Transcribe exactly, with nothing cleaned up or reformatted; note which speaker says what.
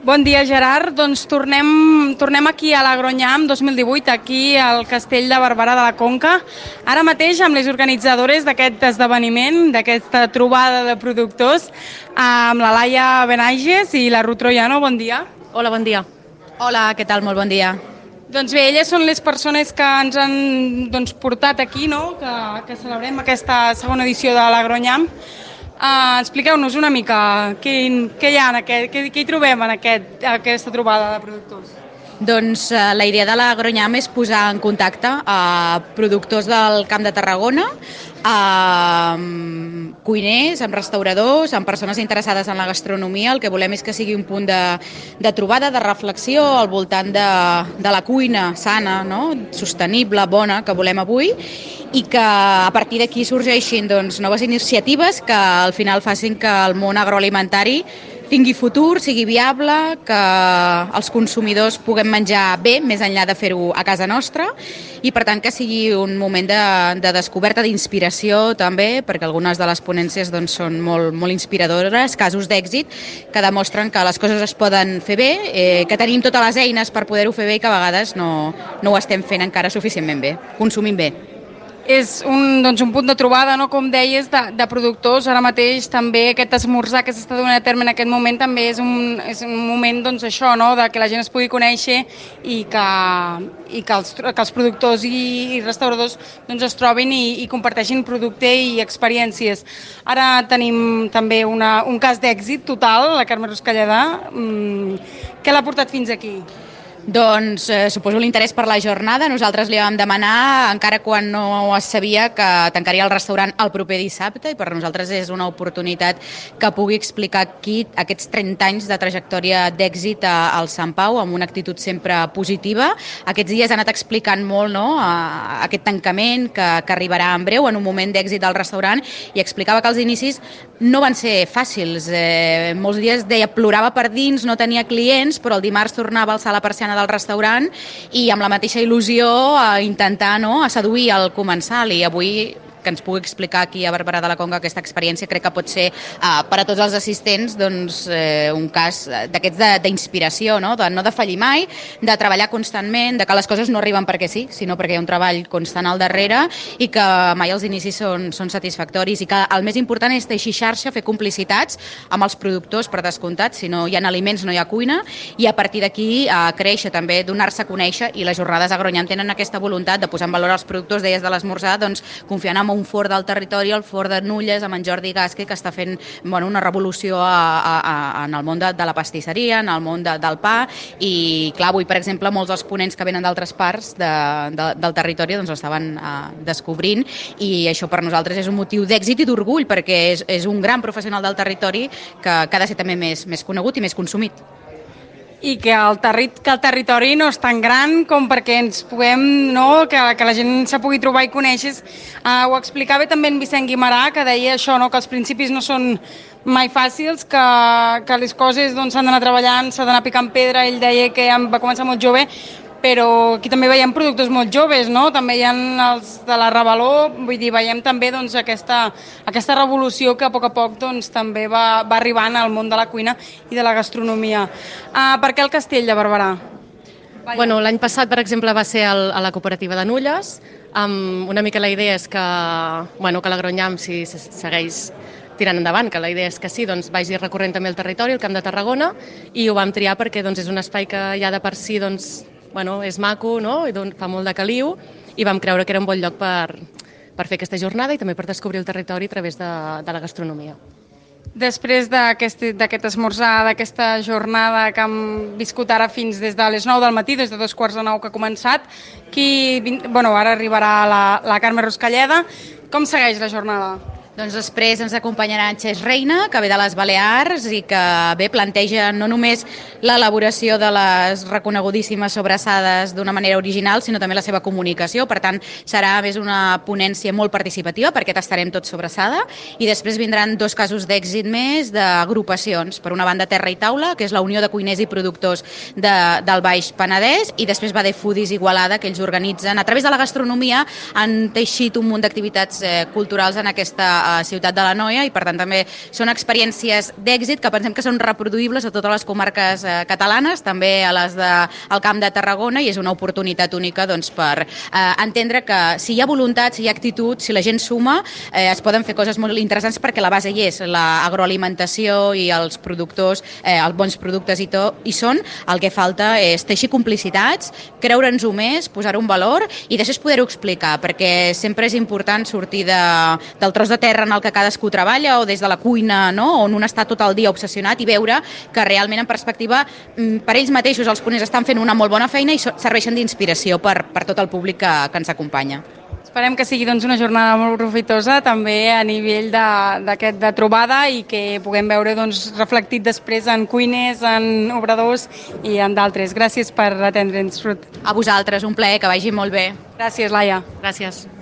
Speaker 1: Bon dia, Gerard. Doncs tornem, tornem aquí a l'Agronyam dos mil divuit, aquí al Castell de Barberà de la Conca. Ara mateix amb les organitzadores d'aquest esdeveniment, d'aquesta trobada de productors, amb la Laia Benages i la Ruth Troiano. Bon dia.
Speaker 2: Hola, bon dia.
Speaker 3: Hola, què tal? Molt bon dia.
Speaker 1: Doncs bé, elles són les persones que ens han doncs, portat aquí, no? que, que celebrem aquesta segona edició de l'Agronyam. Uh, expliqueu-nos una mica què, què hi ha en aquest, què, què hi trobem en aquest, aquesta trobada de productors.
Speaker 3: Doncs uh, la idea de l'Agronyam és posar en contacte a uh, productors del Camp de Tarragona, a uh, cuiners, amb restauradors, amb persones interessades en la gastronomia. El que volem és que sigui un punt de, de trobada, de reflexió al voltant de, de la cuina sana, no? Sostenible, bona, que volem avui, i que a partir d'aquí sorgeixin doncs, noves iniciatives que al final facin que el món agroalimentari tingui futur, sigui viable, que els consumidors puguem menjar bé, més enllà de fer-ho a casa nostra, i per tant que sigui un moment de, de descoberta, d'inspiració també, perquè algunes de les ponències doncs, són molt, molt inspiradores, casos d'èxit que demostren que les coses es poden fer bé, eh, que tenim totes les eines per poder-ho fer bé i que a vegades no, no ho estem fent encara suficientment bé, consumim bé.
Speaker 1: És un, doncs, un punt de trobada, no? Com deies, de, de productors. Ara mateix també aquest esmorzar que s'està donant a terme en aquest moment també és un, és un moment doncs, això, no? De que la gent es pugui conèixer i que, i que, els, que els productors i, i restauradors doncs, es trobin i, i comparteixin producte i experiències. Ara tenim també una, un cas d'èxit total, la Carme Ruscalleda. Mm, què l'ha portat fins aquí?
Speaker 3: Doncs eh, suposo l'interès per la jornada. Nosaltres li vam demanar, encara quan no es sabia, que tancaria el restaurant el proper dissabte, i per nosaltres és una oportunitat que pugui explicar aquí aquests trenta anys de trajectòria d'èxit al Sant Pau, amb una actitud sempre positiva. Aquests dies ha anat explicant molt, no?, aquest tancament que, que arribarà en breu, en un moment d'èxit del restaurant, i explicava que els inicis no van ser fàcils. Eh, molts dies deia, plorava per dins, no tenia clients, però el dimarts tornava a alçar la persiana del restaurant i amb la mateixa il·lusió a intentar, no?, a seduir el comensal, i avui que ens pugui explicar aquí a Barberà de la Conca aquesta experiència crec que pot ser eh, per a tots els assistents doncs, eh, un cas d'aquests d'inspiració, no? De no defallir mai, de treballar constantment, de que les coses no arriben perquè sí, sinó perquè hi ha un treball constant al darrere i que mai els inicis són, són satisfactoris, i que el més important és teixir xarxa, fer complicitats amb els productors, per descomptat. Si no hi ha aliments no hi ha cuina, i a partir d'aquí eh, créixer també, donar-se a conèixer, i les jornades Agronyam tenen aquesta voluntat de posar en valor els productors. Deies de l'esmorzar, doncs confiant en un forn del territori, el forn de Nulles, amb en Jordi Gasque, que està fent bueno, una revolució a, a, a, en el món de, de la pastisseria, en el món de, del pa, i clar, avui, per exemple, molts dels ponents que venen d'altres parts de, de, del territori doncs estaven uh, descobrint, i això per nosaltres és un motiu d'èxit i d'orgull, perquè és, és un gran professional del territori que, que ha de ser també més, més conegut i més consumit.
Speaker 1: I que el, terri que el territori no és tan gran com perquè ens puguem, no?, que, que la gent se pugui trobar i conèixer. Uh, ho explicava també en Vicent Guimarà, que deia això, no?, que els principis no són mai fàcils, que, que les coses s'han doncs, d'anar treballant, s'ha d'anar picant pedra. Ell deia que ja va començar molt jove, però aquí també veiem productors molt joves, no? També hi ha els de la Revaló, vull dir, veiem també doncs, aquesta, aquesta revolució que a poc a poc doncs, també va, va arribant al món de la cuina i de la gastronomia. Uh, per què el Castell de Barberà?
Speaker 2: Bueno, l'any passat, per exemple, va ser el, a la cooperativa de Nulles. Um, una mica la idea és que, bueno, que l'Agronyam si segueix tirant endavant, que la idea és que sí, doncs vagi recorrent també el territori, el Camp de Tarragona, i ho vam triar perquè doncs, és un espai que ja de per si doncs, bueno, és maco, no?, i fa molt de caliu, i vam creure que era un bon lloc per, per fer aquesta jornada i també per descobrir el territori a través de, de la gastronomia.
Speaker 1: Després d'aquest esmorzar, d'aquesta jornada que hem viscut ara fins des de les nou del matí, des de dos quarts de nou que ha començat, qui, bueno, ara arribarà la, la Carme Ruscalleda. Com segueix la jornada?
Speaker 3: Doncs després ens acompanyarà en Xeix Reina, que ve de les Balears i que bé planteja no només l'elaboració de les reconegudíssimes sobrassades d'una manera original, sinó també la seva comunicació. Per tant, serà més una ponència molt participativa, perquè tastarem tot sobrassada, i després vindran dos casos d'èxit més d'agrupacions. Per una banda, Terra i Taula, que és la unió de cuiners i productors de, del Baix Penedès, i després va de Foodies Igualada, que ells organitzen. A través de la gastronomia han teixit un munt d'activitats eh, culturals en aquesta a Ciutat de l'Anoia, i per tant també són experiències d'èxit que pensem que són reproduïbles a totes les comarques eh, catalanes, també a les del Camp de Tarragona, i és una oportunitat única doncs, per eh, entendre que si hi ha voluntat, si hi ha actitud, si la gent suma, eh, es poden fer coses molt interessants, perquè la base hi és, l'agroalimentació i els productors, eh, els bons productes i, to, i són, el que falta és teixir complicitats, creure'ns-ho més, posar-ho en valor i després poder-ho explicar, perquè sempre és important sortir de, del tros de terra en el que cadascú treballa o des de la cuina, no? On un està tot el dia obsessionat, i veure que realment en perspectiva per ells mateixos els ponents estan fent una molt bona feina i serveixen d'inspiració per, per tot el públic que, que ens acompanya.
Speaker 1: Esperem que sigui doncs, una jornada molt profitosa també a nivell de, de, de trobada, i que puguem veure doncs, reflectit després en cuiners, en obradors i en d'altres. Gràcies per atendre'ns, Ruth.
Speaker 3: A vosaltres, un plaer, que vagi molt bé.
Speaker 1: Gràcies, Laia.
Speaker 2: Gràcies.